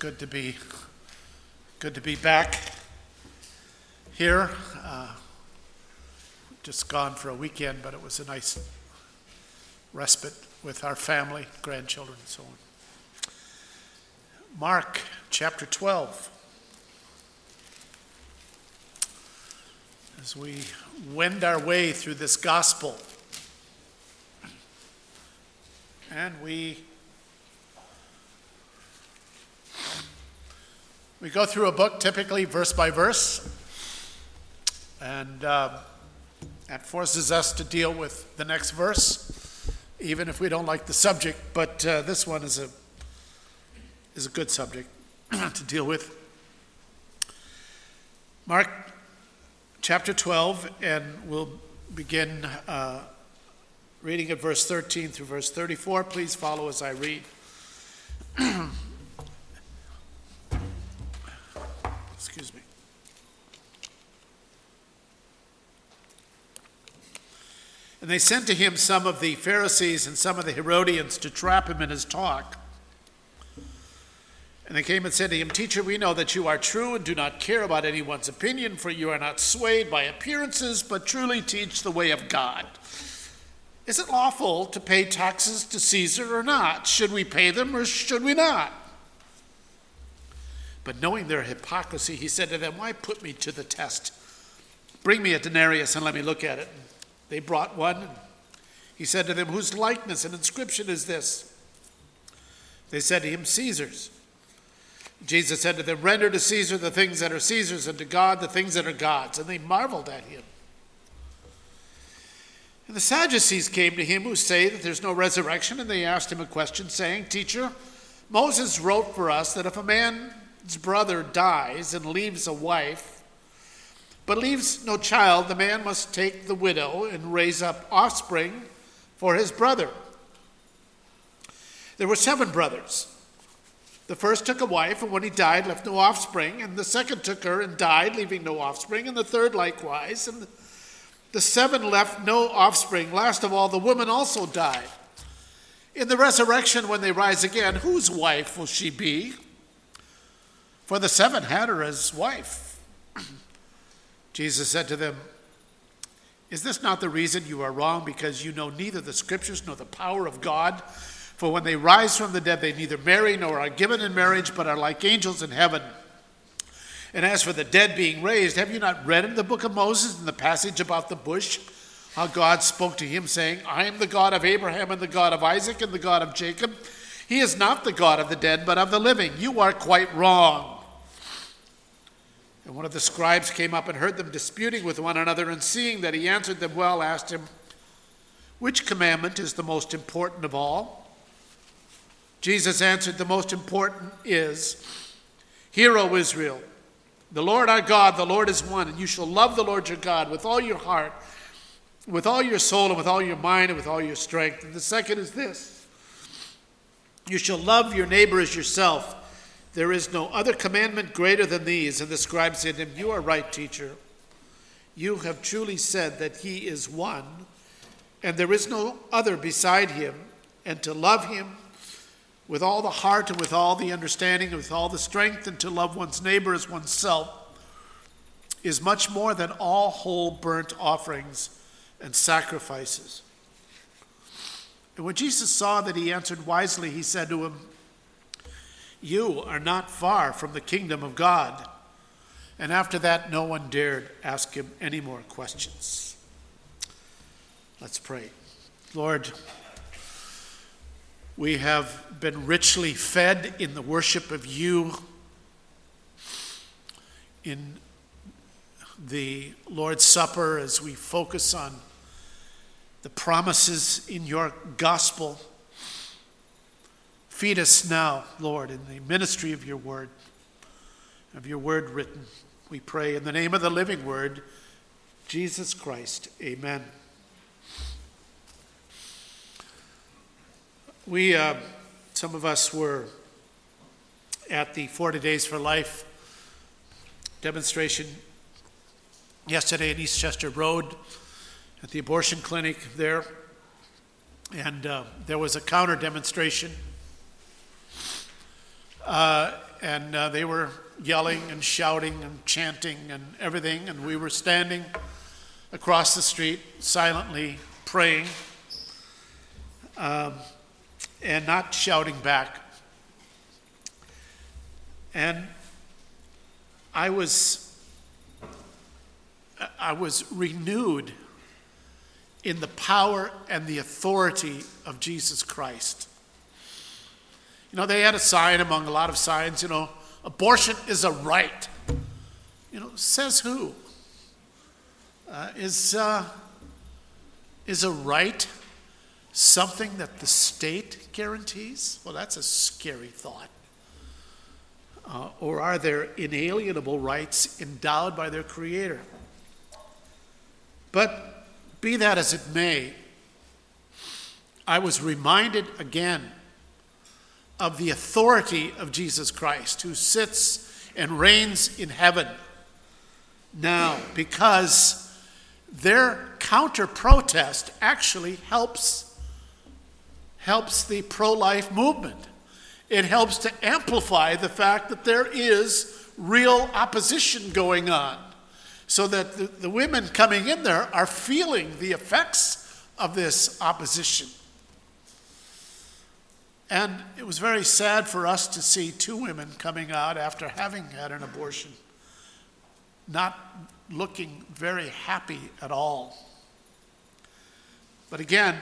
good to be back here. Just gone for a weekend, but it was a nice respite with our family, grandchildren, and so on. Mark chapter 12. As we wend our way through this gospel, and we go through a book typically verse by verse, and that forces us to deal with the next verse, even if we don't like the subject. But this one is a good subject to deal with. Mark chapter 12, and we'll begin reading at verse 13 through verse 34. Please follow as I read. Excuse me. And they sent to him some of the Pharisees and some of the Herodians to trap him in his talk. And they came and said to him, "Teacher, we know that you are true and do not care about anyone's opinion, for you are not swayed by appearances, but truly teach the way of God. Is it lawful to pay taxes to Caesar or not? Should we pay them or should we not?" But knowing their hypocrisy, he said to them, "Why put me to the test? Bring me a denarius and let me look at it." They brought one. He said to them, "Whose likeness and inscription is this?" They said to him, "Caesar's." Jesus said to them, "Render to Caesar the things that are Caesar's, and to God the things that are God's." And they marveled at him. And the Sadducees came to him, who say that there's no resurrection, and they asked him a question, saying, "Teacher, Moses wrote for us that if a man's brother dies and leaves a wife, but leaves no child, the man must take the widow and raise up offspring for his brother. There were 7 brothers. The first took a wife, and when he died, left no offspring. And the second took her and died, leaving no offspring. And the third likewise. And the 7 left no offspring. Last of all, the woman also died. In the resurrection, when they rise again, whose wife will she be? For the 7 had her as wife." Jesus said to them, "Is this not the reason you are wrong? Because you know neither the Scriptures nor the power of God? For when they rise from the dead, they neither marry nor are given in marriage, but are like angels in heaven. And as for the dead being raised, have you not read in the book of Moses, in the passage about the bush, how God spoke to him, saying, 'I am the God of Abraham and the God of Isaac and the God of Jacob'? He is not the God of the dead, but of the living. You are quite wrong." And one of the scribes came up and heard them disputing with one another, and seeing that he answered them well, asked him, "Which commandment is the most important of all?" Jesus answered, "The most important is, 'Hear, O Israel, the Lord our God, the Lord is one, and you shall love the Lord your God with all your heart, with all your soul, and with all your mind, and with all your strength.' And the second is this, 'You shall love your neighbor as yourself. There is no other commandment greater than these.' And the scribe said to him, 'You are right, teacher. You have truly said that he is one, and there is no other beside him, and to love him with all the heart and with all the understanding and with all the strength, and to love one's neighbor as oneself, is much more than all whole burnt offerings and sacrifices.' And when Jesus saw that he answered wisely, he said to him, 'You are not far from the kingdom of God.' And after that, no one dared ask him any more questions." Let's pray. Lord, we have been richly fed in the worship of you, in the Lord's Supper, as we focus on the promises in your gospel. Feed us now, Lord, in the ministry of your word written. We pray in the name of the living word, Jesus Christ. Amen. Some of us were at the 40 Days for Life demonstration yesterday in Eastchester Road at the abortion clinic there. And there was a counter demonstration. and they were yelling and shouting and chanting and everything, and we were standing across the street silently praying and not shouting back. And I was renewed in the power and the authority of Jesus Christ. You know, they had a sign among a lot of signs, abortion is a right. Says who? Is a right something that the state guarantees? Well, that's a scary thought. Or are there inalienable rights endowed by their Creator? But be that as it may, I was reminded again of the authority of Jesus Christ, who sits and reigns in heaven now, because their counter-protest actually helps the pro-life movement. It helps to amplify the fact that there is real opposition going on, so that the women coming in there are feeling the effects of this opposition. And it was very sad for us to see two women coming out after having had an abortion, not looking very happy at all. But again,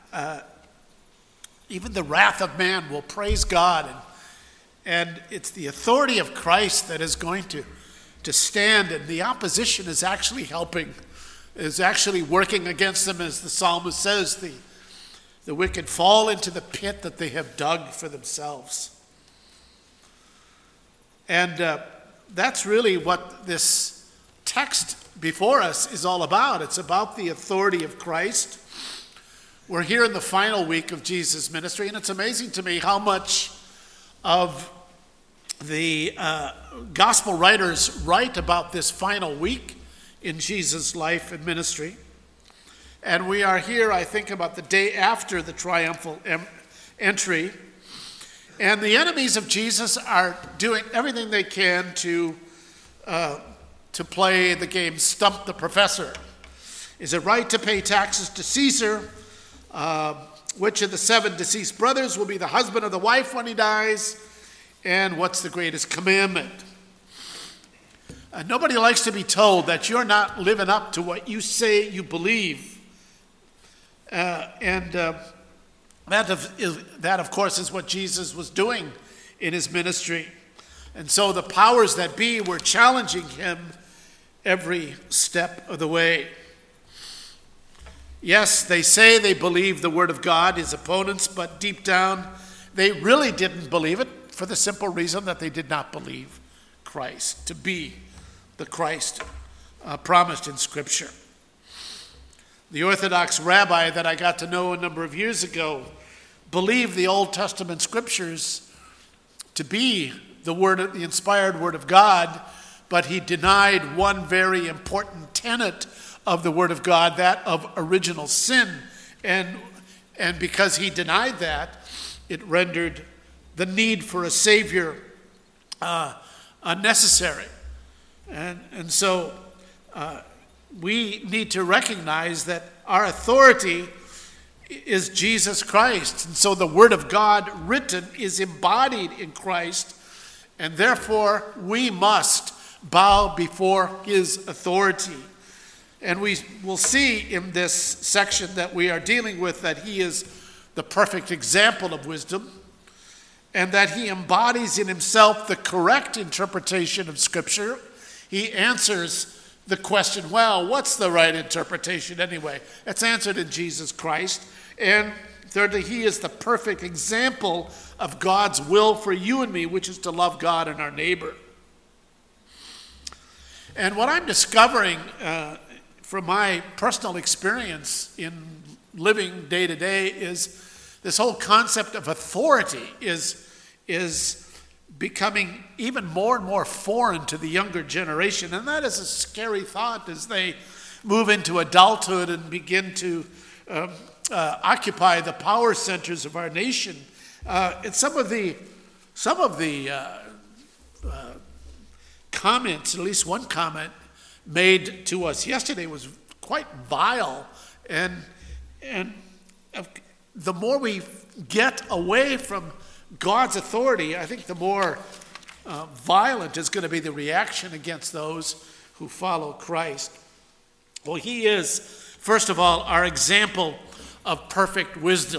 even the wrath of man will praise God, and it's the authority of Christ that is going to stand, and the opposition is actually helping, is actually working against them, as the psalmist says, the wicked fall into the pit that they have dug for themselves. And that's really what this text before us is all about. It's about the authority of Christ. We're here in the final week of Jesus' ministry, and it's amazing to me how much of the gospel writers write about this final week in Jesus' life and ministry. And we are here, I think, about the day after the triumphal entry. And the enemies of Jesus are doing everything they can to play the game Stump the Professor. Is it right to pay taxes to Caesar? Which of the 7 deceased brothers will be the husband of the wife when he dies? And what's the greatest commandment? Nobody likes to be told that you're not living up to what you say you believe. That, of course, is what Jesus was doing in his ministry. And so the powers that be were challenging him every step of the way. Yes, they say they believe the word of God, his opponents, but deep down, they really didn't believe it, for the simple reason that they did not believe Christ to be the Christ promised in Scripture. The Orthodox rabbi that I got to know a number of years ago believed the Old Testament Scriptures to be the inspired Word of God, but he denied one very important tenet of the Word of God, that of original sin. And because he denied that, it rendered the need for a Savior unnecessary. And so we need to recognize that our authority is Jesus Christ. And so the Word of God written is embodied in Christ, and therefore we must bow before his authority. And we will see in this section that we are dealing with that he is the perfect example of wisdom, and that he embodies in himself the correct interpretation of Scripture. He answers the question, well, what's the right interpretation anyway? It's answered in Jesus Christ. And thirdly, he is the perfect example of God's will for you and me, which is to love God and our neighbor. And what I'm discovering from my personal experience in living day to day is this whole concept of authority is becoming even more and more foreign to the younger generation. And that is a scary thought as they move into adulthood and begin to occupy the power centers of our nation. And some of the comments, at least one comment made to us yesterday was quite vile. And the more we get away from God's authority, I think the more violent is going to be the reaction against those who follow Christ. Well, he is, first of all, our example of perfect wisdom.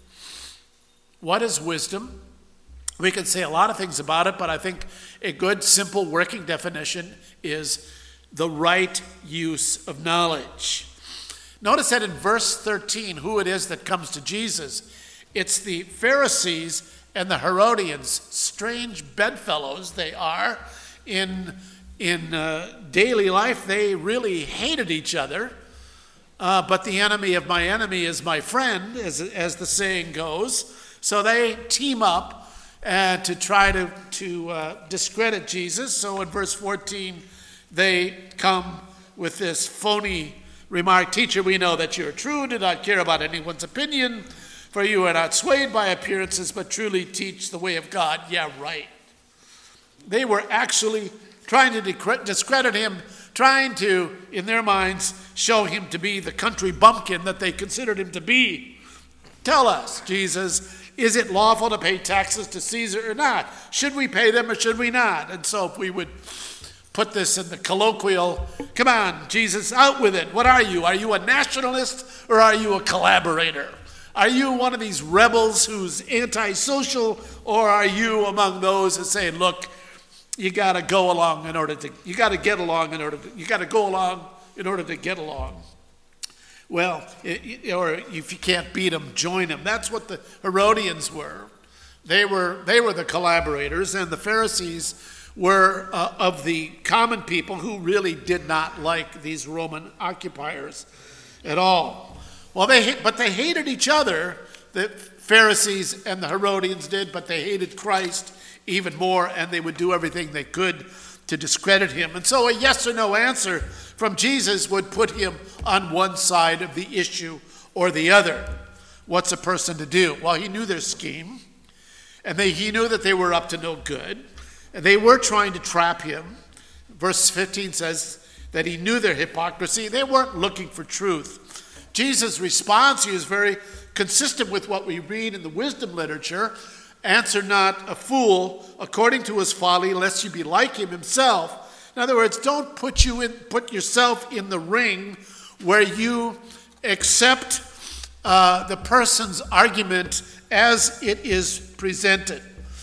What is wisdom? We can say a lot of things about it, but I think a good, simple working definition is the right use of knowledge. Notice that in verse 13, who it is that comes to Jesus. It's the Pharisees and the Herodians. Strange bedfellows they are. In daily life, they really hated each other. But the enemy of my enemy is my friend, as the saying goes. So they team up to try to discredit Jesus. So in verse 14, they come with this phony remark, "Teacher, we know that you are true and do not care about anyone's opinion, for you are not swayed by appearances, but truly teach the way of God." Yeah, right. They were actually trying to discredit him, trying to, in their minds, show him to be the country bumpkin that they considered him to be. Tell us, Jesus, is it lawful to pay taxes to Caesar or not? Should we pay them or should we not? And so if we would put this in the colloquial, come on, Jesus, out with it. What are you? Are you a nationalist or are you a collaborator? Are you one of these rebels who's antisocial, or are you among those who say, look, you got to go along in order to, you got to get along in order to, you got to go along in order to get along. Well, or if you can't beat them, join them. That's what the Herodians were. They were the collaborators, and the Pharisees were of the common people who really did not like these Roman occupiers at all. Well, but they hated each other. The Pharisees and the Herodians did, but they hated Christ even more, and they would do everything they could to discredit him. And so a yes or no answer from Jesus would put him on one side of the issue or the other. What's a person to do? Well, he knew their scheme, and he knew that they were up to no good, and they were trying to trap him. Verse 15 says that he knew their hypocrisy. They weren't looking for truth. Jesus' response here is very consistent with what we read in the wisdom literature. Answer not a fool according to his folly, lest you be like him himself. In other words, don't put yourself in the ring where you accept the person's argument as it is presented.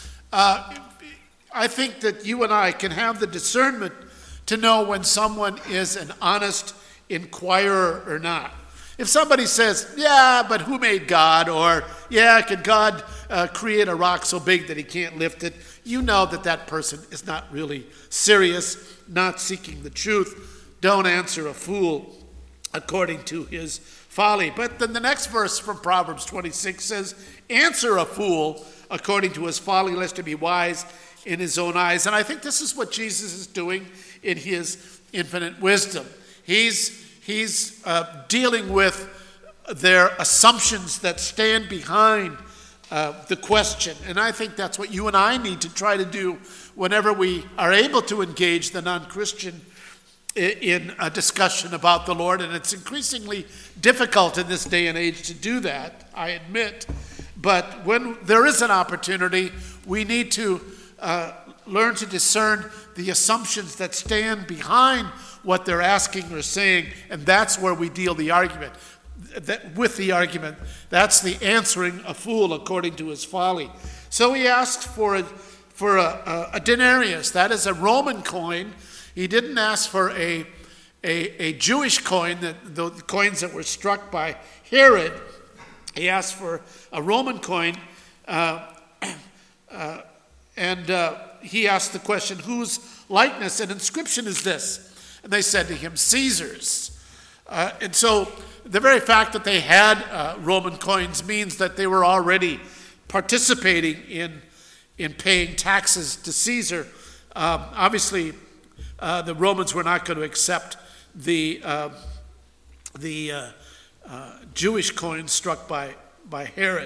I think that you and I can have the discernment to know when someone is an honest inquirer or not. If somebody says, yeah, but who made God? Or, yeah, can God create a rock so big that he can't lift it? You know that person is not really serious, not seeking the truth. Don't answer a fool according to his folly. But then the next verse from Proverbs 26 says, answer a fool according to his folly, lest he be wise in his own eyes. And I think this is what Jesus is doing in his infinite wisdom. He's dealing with their assumptions that stand behind the question. And I think that's what you and I need to try to do whenever we are able to engage the non-Christian in a discussion about the Lord. And it's increasingly difficult in this day and age to do that, I admit. But when there is an opportunity, we need to learn to discern the assumptions that stand behind what they're asking or saying, and that's where we deal the argument. With the argument, that's the answering a fool according to his folly. So he asked for a denarius, that is a Roman coin. He didn't ask for a Jewish coin, the coins that were struck by Herod. He asked for a Roman coin, and he asked the question, whose likeness and inscription is this? And they said to him, Caesar's. And so the very fact that they had Roman coins means that they were already participating in paying taxes to Caesar. Obviously, the Romans were not going to accept the Jewish coins struck by Herod.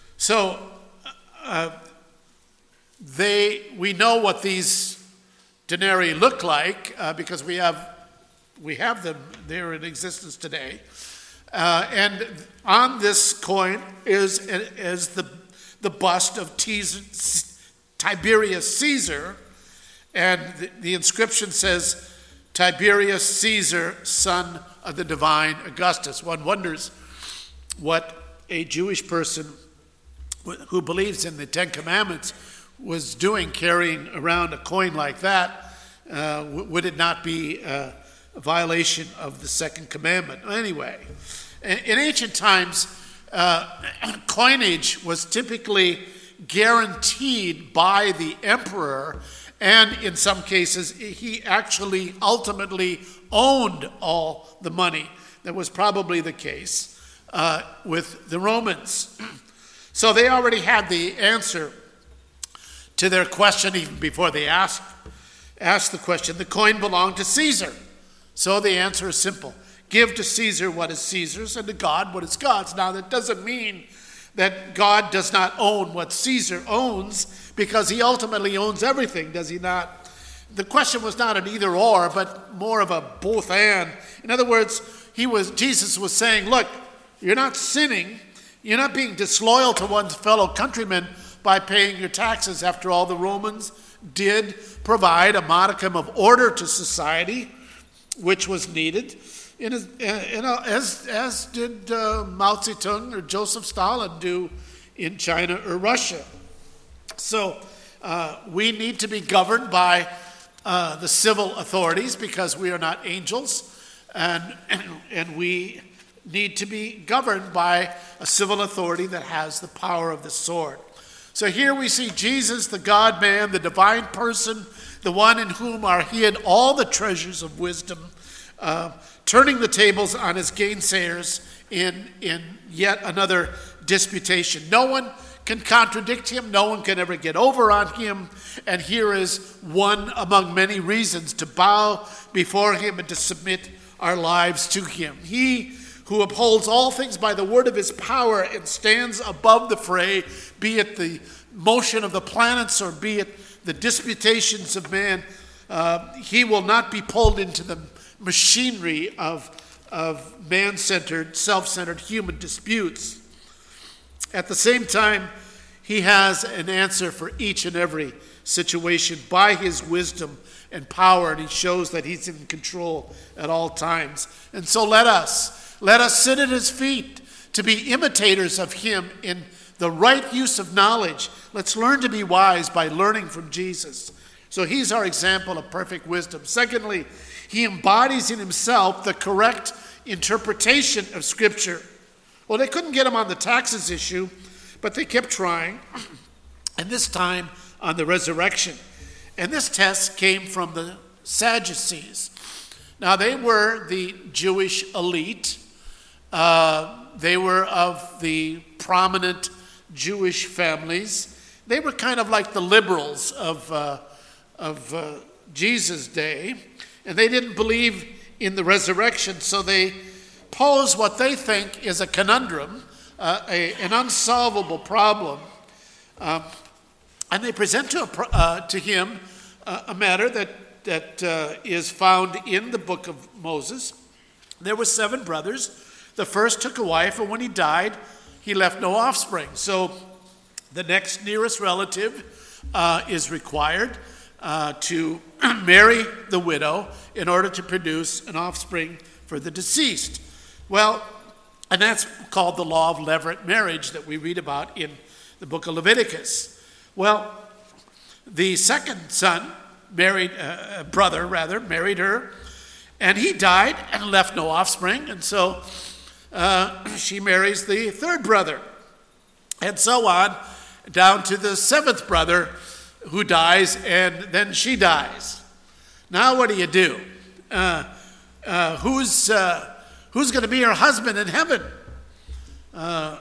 So we know what these denarii look like, because we have them there in existence today. And on this coin is the bust of Tiberius Caesar, and the inscription says, Tiberius Caesar, son of the divine Augustus. One wonders what a Jewish person who believes in the Ten Commandments was doing carrying around a coin like that. Would it not be a violation of the second commandment? Anyway, in ancient times, coinage was typically guaranteed by the emperor, and in some cases, he actually ultimately owned all the money. That was probably the case with the Romans. So they already had the answer to their question even before they asked the question. The coin belonged to Caesar. So the answer is simple. Give to Caesar what is Caesar's, and to God what is God's. Now, that doesn't mean that God does not own what Caesar owns, because he ultimately owns everything, does he not? The question was not an either or, but more of a both and. In other words, Jesus was saying, look, you're not sinning, you're not being disloyal to one's fellow countrymen by paying your taxes. After all, the Romans did provide a modicum of order to society, which was needed, as did Mao Zedong or Joseph Stalin do in China or Russia. So we need to be governed by the civil authorities, because we are not angels, and we need to be governed by a civil authority that has the power of the sword. So here we see Jesus, the God-man, the divine person, the one in whom are hid all the treasures of wisdom, turning the tables on his gainsayers in yet another disputation. No one can contradict him. No one can ever get over on him. And here is one among many reasons to bow before him and to submit our lives to him. He who upholds all things by the word of his power and stands above the fray, be it the motion of the planets or be it the disputations of man, he will not be pulled into the machinery of man-centered, self-centered human disputes. At the same time, he has an answer for each and every situation by his wisdom and power, and he shows that he's in control at all times. And so let us sit at his feet to be imitators of him in the right use of knowledge. Let's learn to be wise by learning from Jesus. So he's our example of perfect wisdom. Secondly, he embodies in himself the correct interpretation of Scripture. Well, they couldn't get him on the taxes issue, but they kept trying, and this time on the resurrection. And this test came from the Sadducees. Now, they were the Jewish elite. They were of the prominent Jewish families. They were kind of like the liberals of Jesus' day, and they didn't believe in the resurrection, so they pose what they think is a conundrum, an unsolvable problem, and they present to him a matter that is found in the book of Moses. There were 7 brothers. The first took a wife, and when he died, he left no offspring. So the next nearest relative is required to marry the widow in order to produce an offspring for the deceased. Well, and that's called the law of levirate marriage that we read about in the book of Leviticus. Well, the second son married her, and he died and left no offspring, and so she marries the third brother, and so on, down to the 7th brother who dies, and then she dies. Now what do you do? Who's going to be her husband in heaven? Now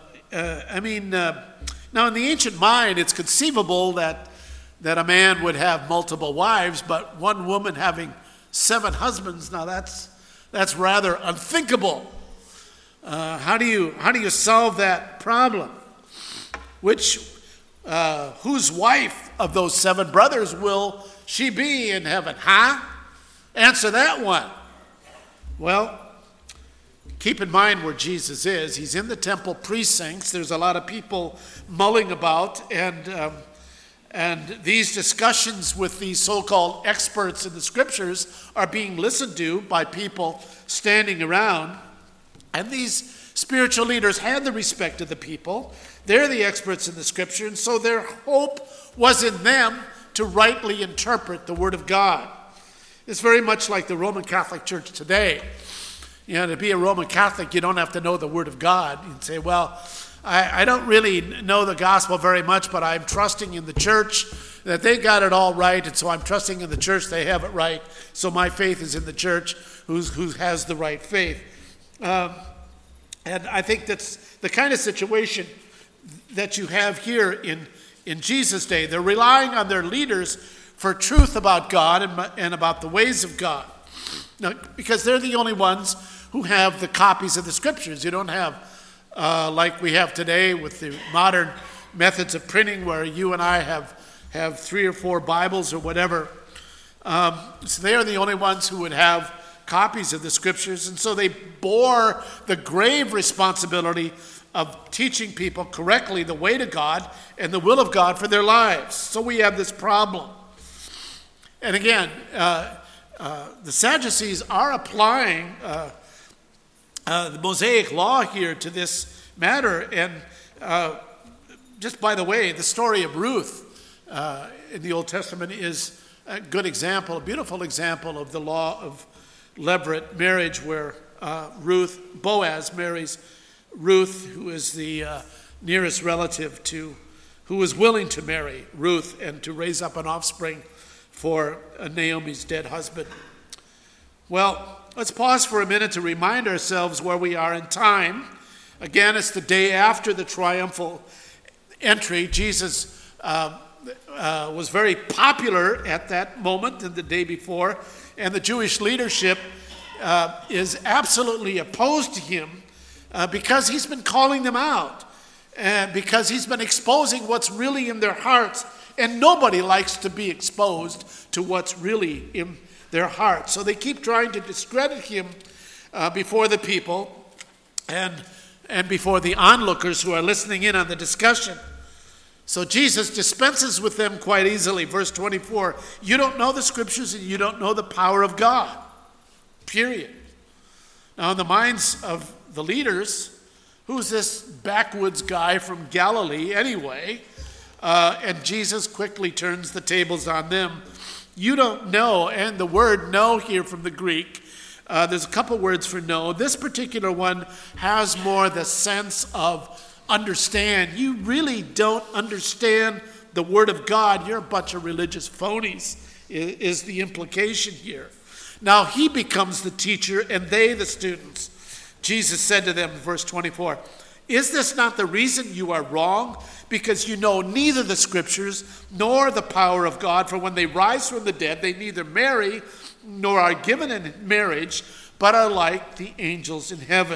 in the ancient mind, it's conceivable that a man would have multiple wives, but one woman having 7 husbands, now that's rather unthinkable. How do you solve that problem? Whose wife of those 7 brothers will she be in heaven? Huh? Answer that one. Well, keep in mind where Jesus is. He's in the temple precincts. There's a lot of people mulling about, and these discussions with these so-called experts in the scriptures are being listened to by people standing around. And these spiritual leaders had the respect of the people. They're the experts in the scripture, and so their hope was in them to rightly interpret the Word of God. It's very much like the Roman Catholic Church today. You know, to be a Roman Catholic, you don't have to know the Word of God. You can say, well, I don't really know the gospel very much, but I'm trusting in the church that they got it all right, and so I'm trusting in the church they have it right, so my faith is in the church who has the right faith. And I think that's the kind of situation that you have here in Jesus' day. They're relying on their leaders for truth about God and about the ways of God. Now, because they're the only ones who have the copies of the scriptures. You don't have, like we have today with the modern methods of printing where you and I have 3 or 4 Bibles or whatever. So they are the only ones who would have copies of the scriptures, and so they bore the grave responsibility of teaching people correctly the way to God and the will of God for their lives. So we have this problem. And again, the Sadducees are applying the Mosaic law here to this matter. And just by the way, the story of Ruth in the Old Testament is a good example, a beautiful example of the law of levirate marriage, where Boaz marries Ruth, who is the nearest relative who was willing to marry Ruth and to raise up an offspring for Naomi's dead husband. Well, let's pause for a minute to remind ourselves where we are in time. Again, it's the day after the triumphal entry. Jesus was very popular at that moment and the day before, and the Jewish leadership is absolutely opposed to him because he's been calling them out, and because he's been exposing what's really in their hearts. And nobody likes to be exposed to what's really in their hearts. So they keep trying to discredit him before the people and before the onlookers who are listening in on the discussion. So Jesus dispenses with them quite easily. Verse 24, you don't know the scriptures and you don't know the power of God. Period. Now in the minds of the leaders, who's this backwoods guy from Galilee anyway? And Jesus quickly turns the tables on them. You don't know, and the word know here from the Greek, there's a couple words for know. This particular one has more the sense of understand. You really don't understand the Word of God. You're a bunch of religious phonies, is the implication here. Now he becomes the teacher and they the students. Jesus said to them, verse 24, is this not the reason you are wrong? Because you know neither the scriptures nor the power of God. For when they rise from the dead, they neither marry nor are given in marriage, but are like the angels in heaven.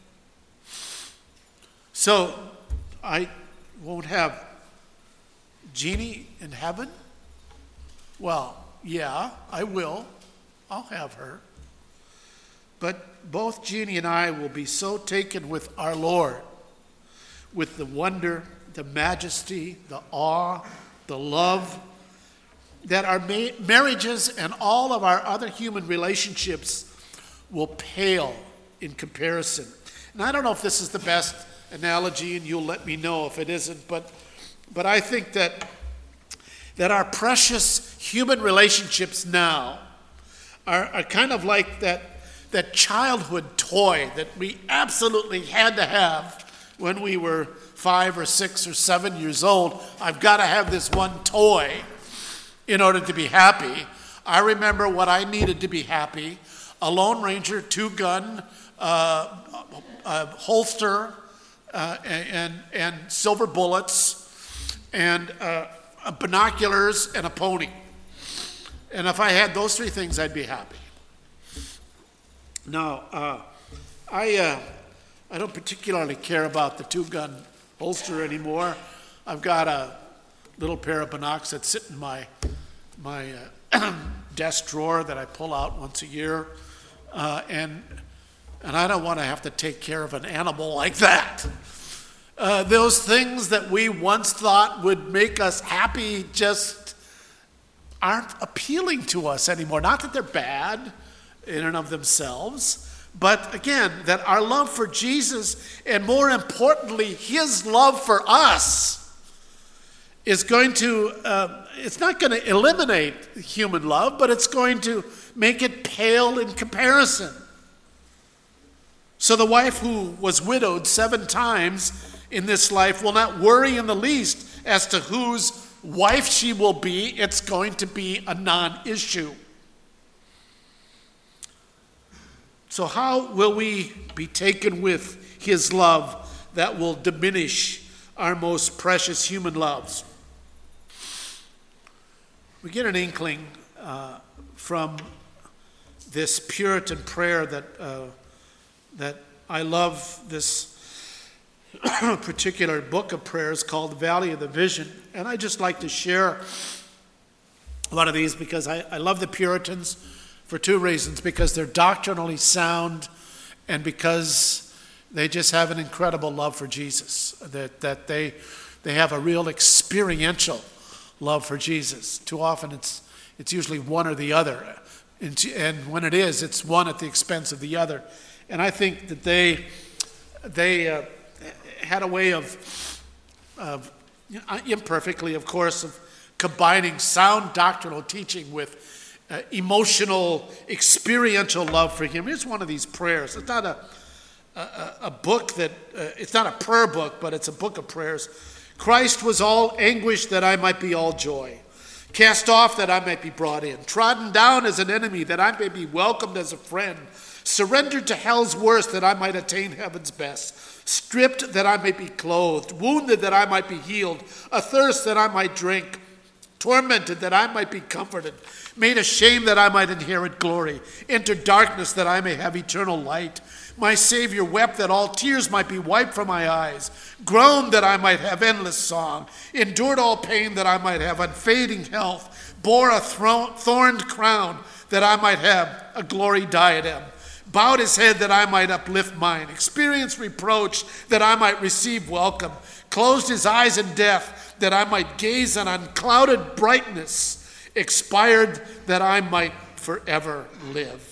So, I won't have Jeannie in heaven? Well, yeah, I will. I'll have her. But both Jeannie and I will be so taken with our Lord, with the wonder, the majesty, the awe, the love, that our marriages and all of our other human relationships will pale in comparison. And I don't know if this is the best analogy, and you'll let me know if it isn't, but I think that our precious human relationships now are kind of like that childhood toy that we absolutely had to have when we were 5 or 6 or 7 years old. I've got to have this one toy in order to be happy. I remember what I needed to be happy: a Lone Ranger 2-gun holster and silver bullets and binoculars and a pony. And if I had those 3 things, I'd be happy. Now, I don't particularly care about the 2-gun holster anymore. I've got a little pair of binocs that sit in my desk drawer that I pull out once a year, and I don't want to have to take care of an animal like that. Those things that we once thought would make us happy just aren't appealing to us anymore. Not that they're bad in and of themselves, but again, that our love for Jesus, and more importantly, his love for us, is going to, it's not going to eliminate human love, but it's going to make it pale in comparison. So the wife who was widowed 7 times in this life will not worry in the least as to whose wife she will be. It's going to be a non-issue. So how will we be taken with his love that will diminish our most precious human loves? We get an inkling from this Puritan prayer that I love, this particular book of prayers called Valley of the Vision. And I just like to share one of these because I love the Puritans for 2 reasons. Because they're doctrinally sound and because they just have an incredible love for Jesus. That they have a real experiential love for Jesus. Too often it's usually one or the other. And when it is, it's one at the expense of the other. And I think that they had a way of imperfectly, of course, of combining sound doctrinal teaching with emotional, experiential love for him. Here's one of these prayers. It's not a book that, it's not a prayer book, but it's a book of prayers. Christ was all anguish that I might be all joy. Cast off that I might be brought in. Trodden down as an enemy that I may be welcomed as a friend. Surrendered to hell's worst that I might attain heaven's best. Stripped that I may be clothed. Wounded that I might be healed. Athirst that I might drink. Tormented that I might be comforted. Made ashamed that I might inherit glory. Enter darkness that I may have eternal light. My Savior wept that all tears might be wiped from my eyes. Groaned that I might have endless song. Endured all pain that I might have unfading health. Bore a thorned crown that I might have a glory diadem. Bowed his head that I might uplift mine. Experienced reproach that I might receive welcome. Closed his eyes in death that I might gaze on unclouded brightness. Expired that I might forever live.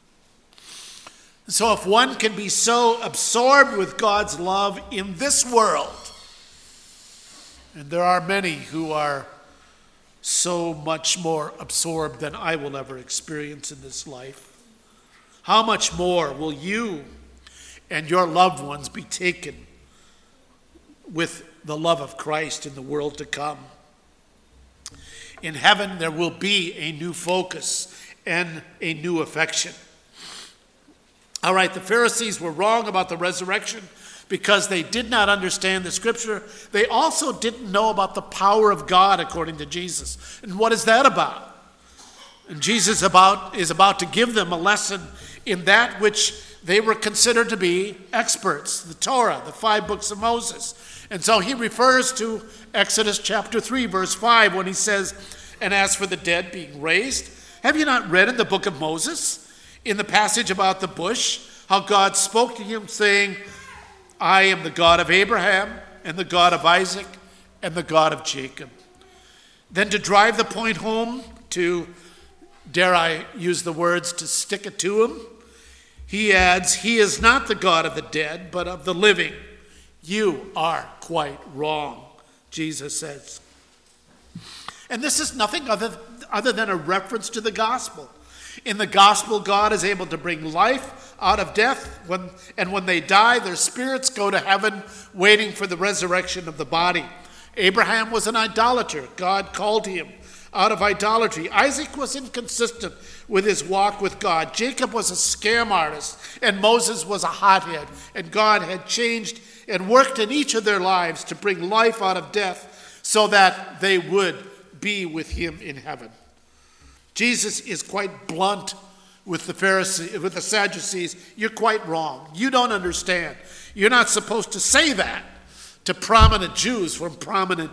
So if one can be so absorbed with God's love in this world, and there are many who are so much more absorbed than I will ever experience in this life, how much more will you and your loved ones be taken with the love of Christ in the world to come? In heaven, there will be a new focus and a new affection. All right, the Pharisees were wrong about the resurrection because they did not understand the scripture. They also didn't know about the power of God according to Jesus. And what is that about? And Jesus is about to give them a lesson in that which they were considered to be experts, the Torah, the 5 books of Moses. And so he refers to Exodus chapter 3, verse 5, when he says, and as for the dead being raised, have you not read in the book of Moses, in the passage about the bush, how God spoke to him saying, I am the God of Abraham and the God of Isaac and the God of Jacob. Then to drive the point home, to, dare I use the words, to stick it to him, he adds, he is not the God of the dead, but of the living. You are quite wrong, Jesus says. And this is nothing other than a reference to the gospel. In the gospel, God is able to bring life out of death, and when they die, their spirits go to heaven, waiting for the resurrection of the body. Abraham was an idolater. God called him out of idolatry. Isaac was inconsistent with his walk with God. Jacob was a scam artist, and Moses was a hothead. And God had changed and worked in each of their lives to bring life out of death so that they would be with him in heaven. Jesus is quite blunt with the Sadducees. You're quite wrong. You don't understand. You're not supposed to say that to prominent Jews from prominent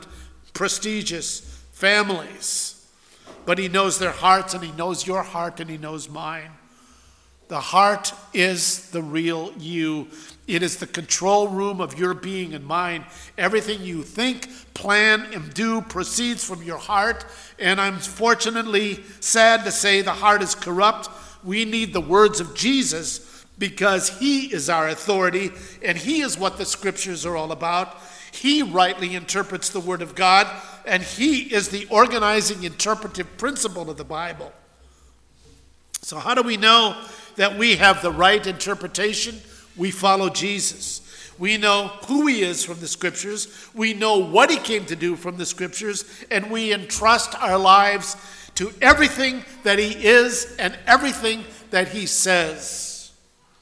prestigious families. But he knows their hearts, and he knows your heart, and he knows mine. The heart is the real you. It is the control room of your being and mine. Everything you think, plan, and do proceeds from your heart. And I'm fortunately sad to say the heart is corrupt. We need the words of Jesus because he is our authority, and he is what the scriptures are all about. He rightly interprets the word of God, and he is the organizing interpretive principle of the Bible. So how do we know that we have the right interpretation? We follow Jesus. We know who he is from the scriptures. We know what he came to do from the scriptures, and we entrust our lives to everything that he is and everything that he says.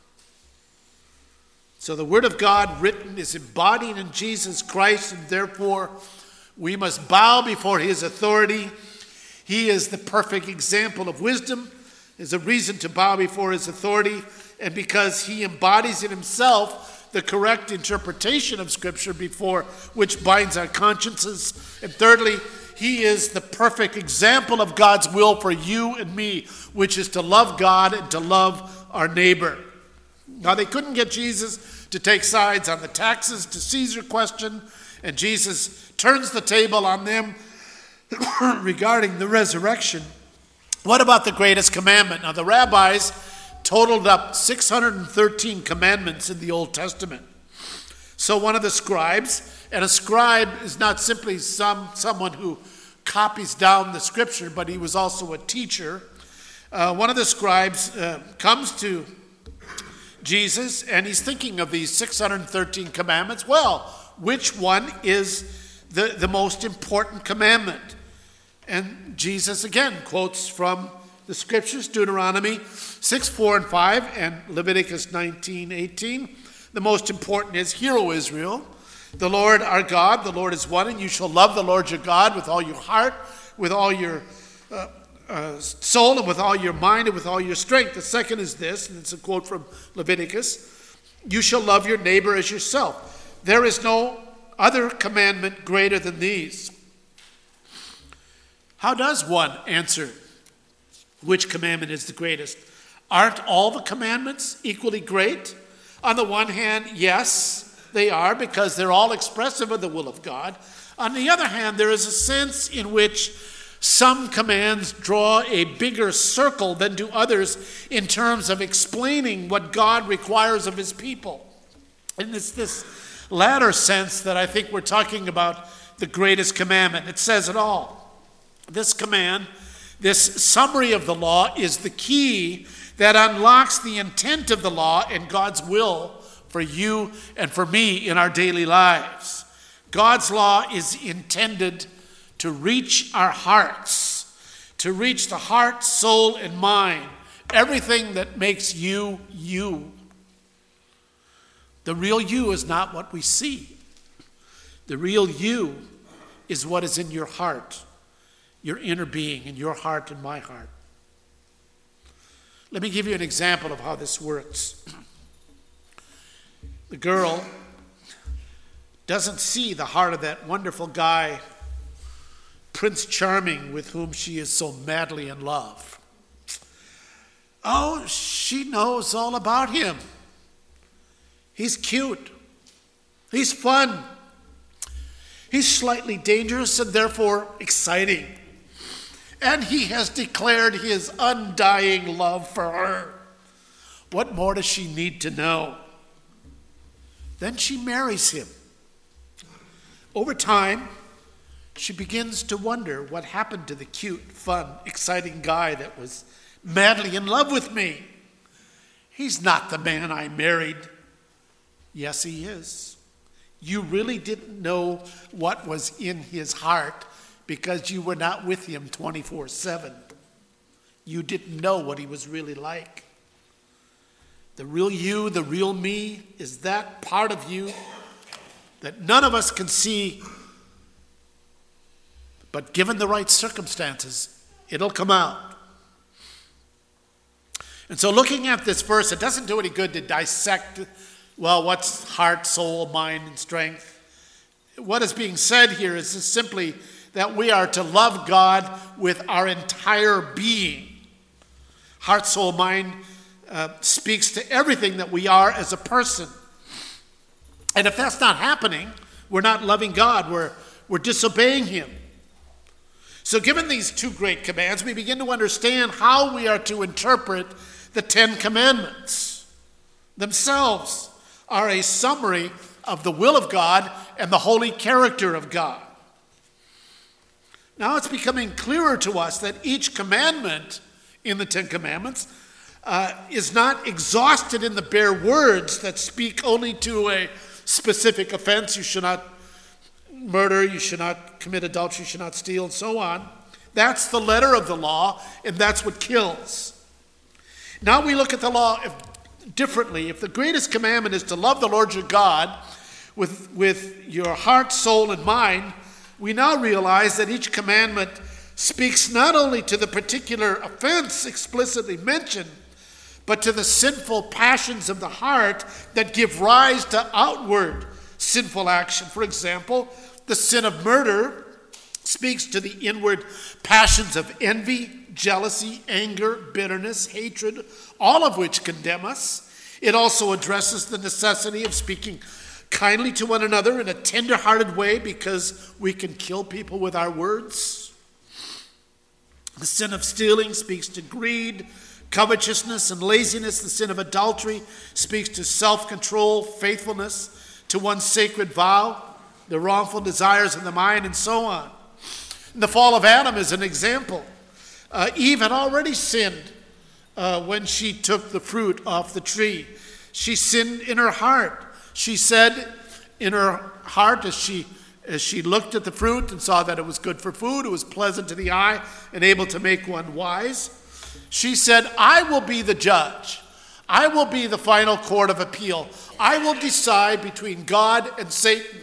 So the word of God written is embodied in Jesus Christ, and therefore we must bow before his authority. He is the perfect example of wisdom. There's a reason to bow before his authority, and because he embodies in himself the correct interpretation of Scripture before which binds our consciences. And thirdly, he is the perfect example of God's will for you and me, which is to love God and to love our neighbor. Now, they couldn't get Jesus to take sides on the taxes to Caesar question, and Jesus turns the table on them regarding the resurrection. What about the greatest commandment? Now, the rabbis totaled up 613 commandments in the Old Testament. So one of the scribes, and a scribe is not simply someone who copies down the scripture, but he was also a teacher. One of the scribes comes to Jesus, and he's thinking of these 613 commandments. Well, which one is the most important commandment? And Jesus again quotes from the scriptures, Deuteronomy 6, 4, and 5, and Leviticus 19, 18. The most important is, "Hear, O Israel, the Lord our God, the Lord is one, and you shall love the Lord your God with all your heart, with all your soul, and with all your mind, and with all your strength." The second is this, and it's a quote from Leviticus, "You shall love your neighbor as yourself. There is no other commandment greater than these." How does one answer which commandment is the greatest? Aren't all the commandments equally great? On the one hand, yes, they are, because they're all expressive of the will of God. On the other hand, there is a sense in which some commands draw a bigger circle than do others in terms of explaining what God requires of his people. And it's this latter sense that I think we're talking about the greatest commandment. It says it all. This command, this summary of the law, is the key that unlocks the intent of the law and God's will for you and for me in our daily lives. God's law is intended to reach our hearts, to reach the heart, soul, and mind, everything that makes you, you. The real you is not what we see. The real you is what is in your heart, your inner being, in your heart and my heart. Let me give you an example of how this works. The girl doesn't see the heart of that wonderful guy, Prince Charming, with whom she is so madly in love. Oh, she knows all about him. He's cute. He's fun. He's slightly dangerous and therefore exciting. And he has declared his undying love for her. What more does she need to know? Then she marries him. Over time, she begins to wonder what happened to the cute, fun, exciting guy that was madly in love with me. He's not the man I married. Yes, he is. You really didn't know what was in his heart because you were not with him 24/7. You didn't know what he was really like. The real you, the real me, is that part of you that none of us can see, but given the right circumstances, it'll come out. And so looking at this verse, it doesn't do any good to dissect, well, what's heart, soul, mind, and strength? what is being said here is just simply that we are to love God with our entire being. Heart, soul, mind speaks to everything that we are as a person. And if that's not happening, we're not loving God. We're disobeying him. So given these two great commands, we begin to understand how we are to interpret the Ten Commandments. Themselves are a summary of the will of God and the holy character of God. Now it's becoming clearer to us that each commandment in the Ten Commandments is not exhausted in the bare words that speak only to a specific offense. You should not murder, you should not commit adultery, you should not steal, and so on. That's the letter of the law, and that's what kills. Now we look at the law differently. If the greatest commandment is to love the Lord your God with your heart, soul, and mind, we now realize that each commandment speaks not only to the particular offense explicitly mentioned, but to the sinful passions of the heart that give rise to outward sinful action. For example, the sin of murder speaks to the inward passions of envy, jealousy, anger, bitterness, hatred, all of which condemn us. It also addresses the necessity of speaking kindly to one another in a tender-hearted way because we can kill people with our words. The sin of stealing speaks to greed, covetousness, and laziness. The sin of adultery speaks to self-control, faithfulness to one's sacred vow, the wrongful desires of the mind, and so on. And the fall of Adam is an example. Eve had already sinned when she took the fruit off the tree. She sinned in her heart. She said in her heart as she looked at the fruit and saw that it was good for food, it was pleasant to the eye and able to make one wise, she said, I will be the judge. I will be the final court of appeal. I will decide between God and Satan.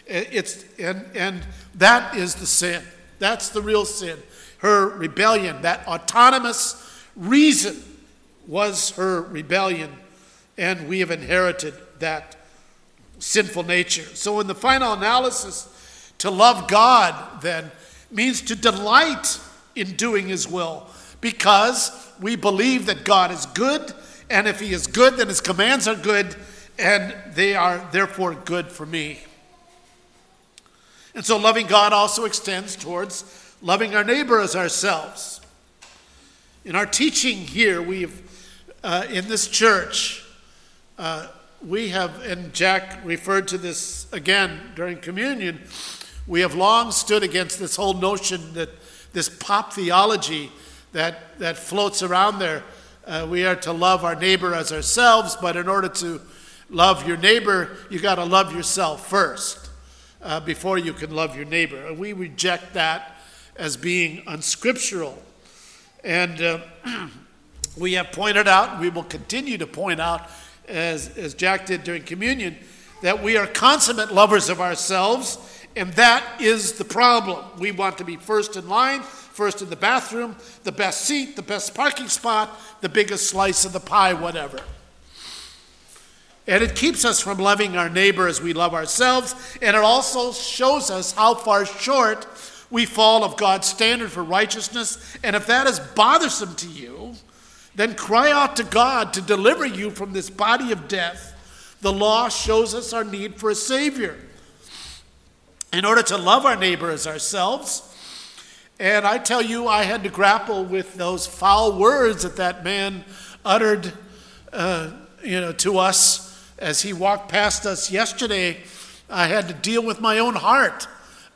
And that is the sin. That's the real sin. Her rebellion, that autonomous reason was her rebellion, and we have inherited that sinful nature. So in the final analysis, to love God then means to delight in doing his will, because we believe that God is good, and if he is good, then his commands are good, and they are therefore good for me. And so loving God also extends towards loving our neighbor as ourselves. In our teaching here, in this church, we have, and Jack referred to this again during communion, we have long stood against this whole notion that this pop theology that floats around there. We are to love our neighbor as ourselves, but in order to love your neighbor, you got to love yourself first before you can love your neighbor. And we reject that as being unscriptural. And we have pointed out, and we will continue to point out, as Jack did during communion, that we are consummate lovers of ourselves, and that is the problem. We want to be first in line, first in the bathroom, the best seat, the best parking spot, the biggest slice of the pie, whatever. And it keeps us from loving our neighbor as we love ourselves, and it also shows us how far short we fall of God's standard for righteousness. And if that is bothersome to you, then cry out to God to deliver you from this body of death. The law shows us our need for a Savior in order to love our neighbor as ourselves. And I tell you, I had to grapple with those foul words that man uttered to us as he walked past us yesterday. I had to deal with my own heart,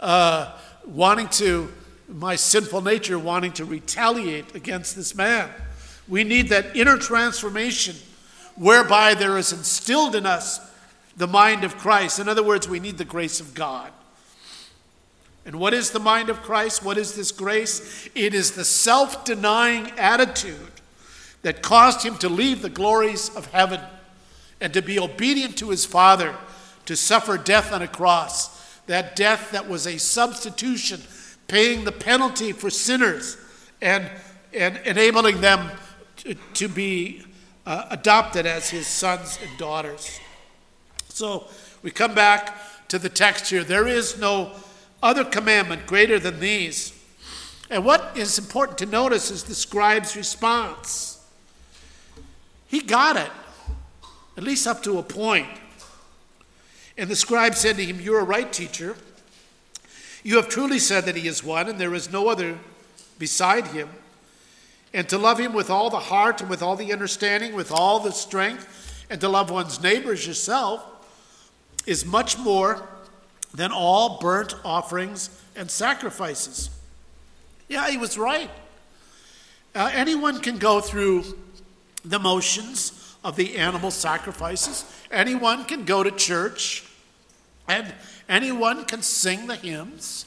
my sinful nature wanting to retaliate against this man. We need that inner transformation whereby there is instilled in us the mind of Christ. In other words, we need the grace of God. And what is the mind of Christ? What is this grace? It is the self-denying attitude that caused him to leave the glories of heaven and to be obedient to his Father, to suffer death on a cross. That death that was a substitution, paying the penalty for sinners and enabling them to be adopted as his sons and daughters. So we come back to the text here. There is no other commandment greater than these. And what is important to notice is the scribe's response. He got it, at least up to a point. And the scribe said to him, "You are right, teacher. You have truly said that he is one, and there is no other beside him. And to love him with all the heart and with all the understanding, with all the strength, and to love one's neighbor as yourself is much more than all burnt offerings and sacrifices." Yeah, he was right. Anyone can go through the motions of the animal sacrifices. Anyone can go to church, and anyone can sing the hymns.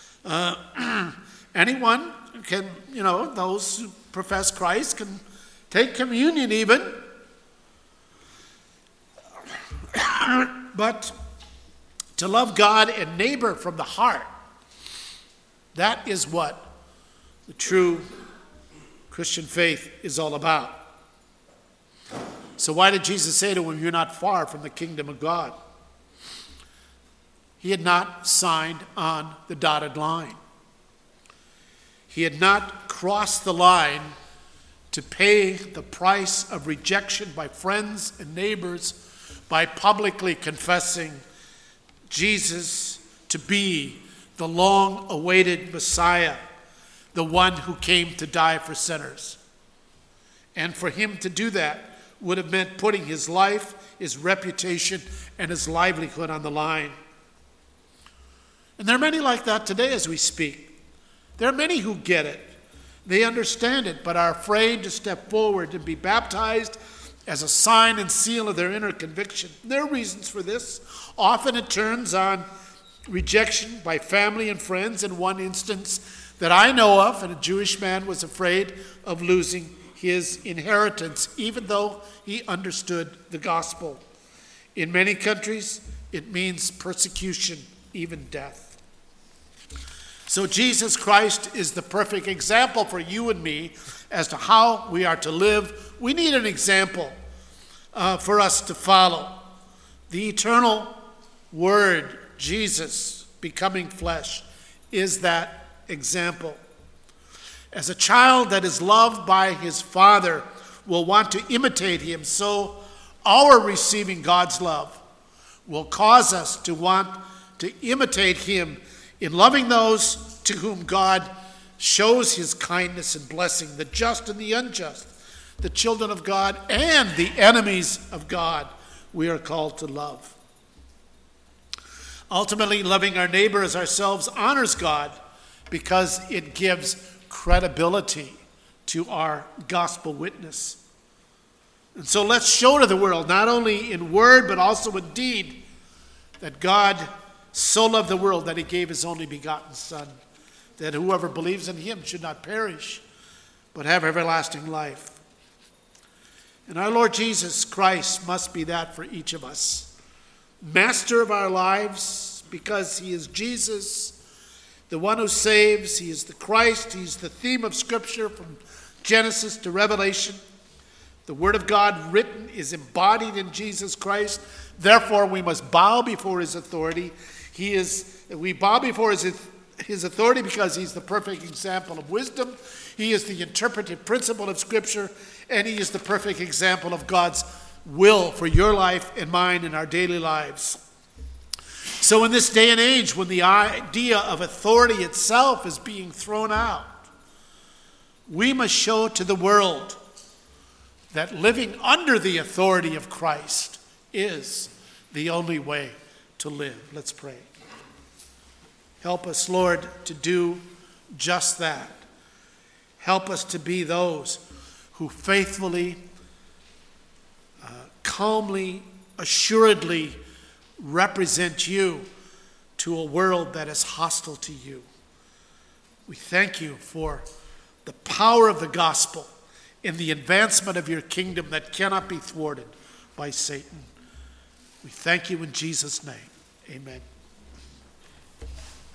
Anyone can, those who profess Christ can take communion even. But to love God and neighbor from the heart, that is what the true Christian faith is all about. So why did Jesus say to him, "You're not far from the kingdom of God"? He had not signed on the dotted line. He had not crossed the line to pay the price of rejection by friends and neighbors by publicly confessing Jesus to be the long-awaited Messiah, the one who came to die for sinners. And for him to do that would have meant putting his life, his reputation, and his livelihood on the line. And there are many like that today as we speak. There are many who get it. They understand it, but are afraid to step forward and be baptized as a sign and seal of their inner conviction. There are reasons for this. Often it turns on rejection by family and friends. In one instance that I know of, and a Jewish man was afraid of losing his inheritance, even though he understood the gospel. In many countries, it means persecution, even death. So Jesus Christ is the perfect example for you and me as to how we are to live. We need an example for us to follow. The eternal Word, Jesus becoming flesh, is that example. As a child that is loved by his Father will want to imitate him, so our receiving God's love will cause us to want to imitate him in loving those to whom God shows his kindness and blessing, the just and the unjust, the children of God and the enemies of God we are called to love. Ultimately, loving our neighbor as ourselves honors God because it gives credibility to our gospel witness. And so let's show to the world, not only in word but also in deed, that God so loved the world that he gave his only begotten Son, that whoever believes in him should not perish but have everlasting life. And our Lord Jesus Christ must be that for each of us. Master of our lives, because he is Jesus, the one who saves. He is the Christ. He's the theme of Scripture from Genesis to Revelation. The Word of God written is embodied in Jesus Christ. Therefore, we must bow before his authority. We bow before his authority because he's the perfect example of wisdom. He is the interpretive principle of Scripture, and he is the perfect example of God's will for your life and mine in our daily lives. So in this day and age, when the idea of authority itself is being thrown out, we must show to the world that living under the authority of Christ is the only way to live. Let's pray. Help us, Lord, to do just that. Help us to be those who faithfully, calmly, assuredly represent you to a world that is hostile to you. We thank you for the power of the gospel in the advancement of your kingdom that cannot be thwarted by Satan. We thank you in Jesus' name. Amen.